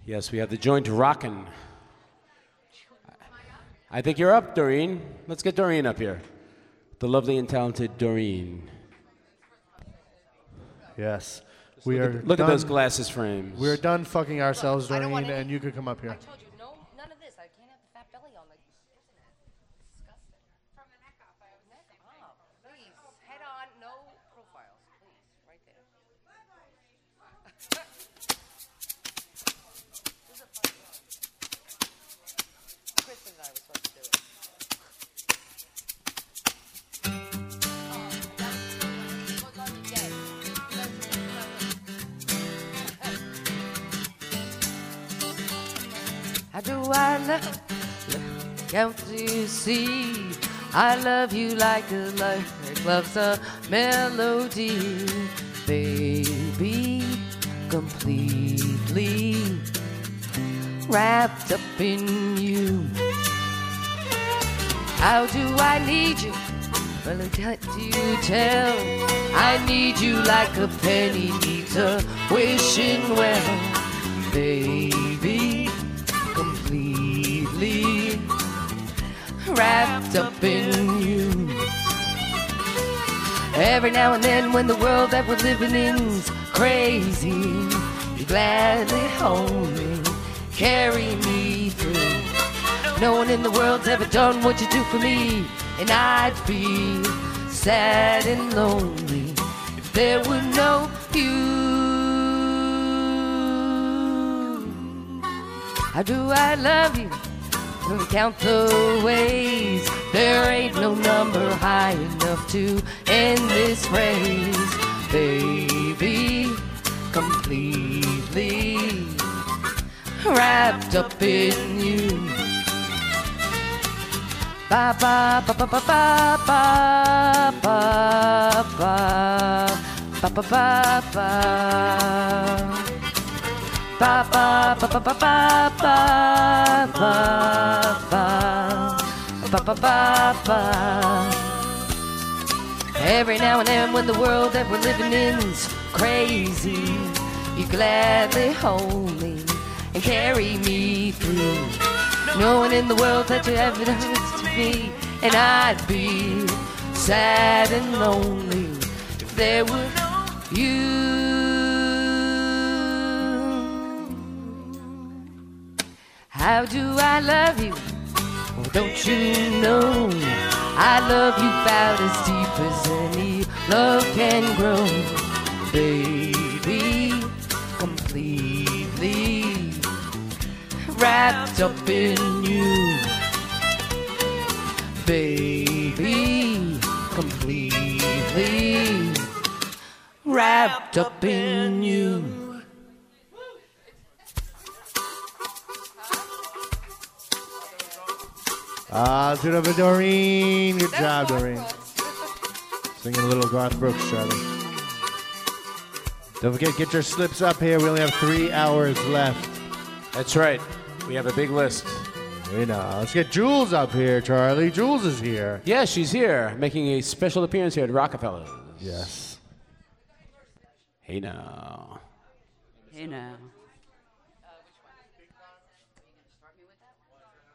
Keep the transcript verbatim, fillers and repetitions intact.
Yes, we have the joint rockin'. I think you're up, Doreen. Let's get Doreen up here. The lovely and talented Doreen. Yes. We look are at, look done. at those glasses frames. We're done fucking ourselves, Look, I don't Doreen, want any- and you could come up here. I told you, no, none of this. I can't have the fat belly on the. Disgusting. From the neck up, I was neck up. Please, head on, no profiles, please, right there. This is a fun one. Kristen and I were supposed to do it. How do I love? Can't you see? I love you like a like loves a melody, baby, completely wrapped up in you. How do I need you? Well, can't you tell? I need you like a penny needs a wishing well, baby, completely wrapped up in you. Every now and then when the world that we're living in's crazy, you gladly hold me, carry me through. No one in the world's ever done what you do for me, and I'd be sad and lonely if there were no you. How do I love you? When we count the ways, there ain't no number high enough to end this phrase, baby, completely wrapped up in you. Ba ba ba ba ba ba ba ba ba ba ba ba. Ba ba ba ba ba ba ba ba ba ba ba ba. Every now and then when the world that we're living in's crazy, you gladly hold me and carry me through. No one in the world that you ever done to me, and I'd be sad and lonely if there were no you. How do I love you? Oh, don't you know I love you about as deep as any love can grow, baby, completely wrapped up in you, baby, completely wrapped up in you. Ah, do it for Doreen. Good job, Doreen. Singing a little Garth Brooks, Charlie. Don't forget, get your slips up here. We only have three hours left. That's right. We have a big list. We know. Let's get Jules up here, Charlie. Jules is here. Yeah, she's here, making a special appearance here at Rockefeller's. Yes. Hey now. Hey now.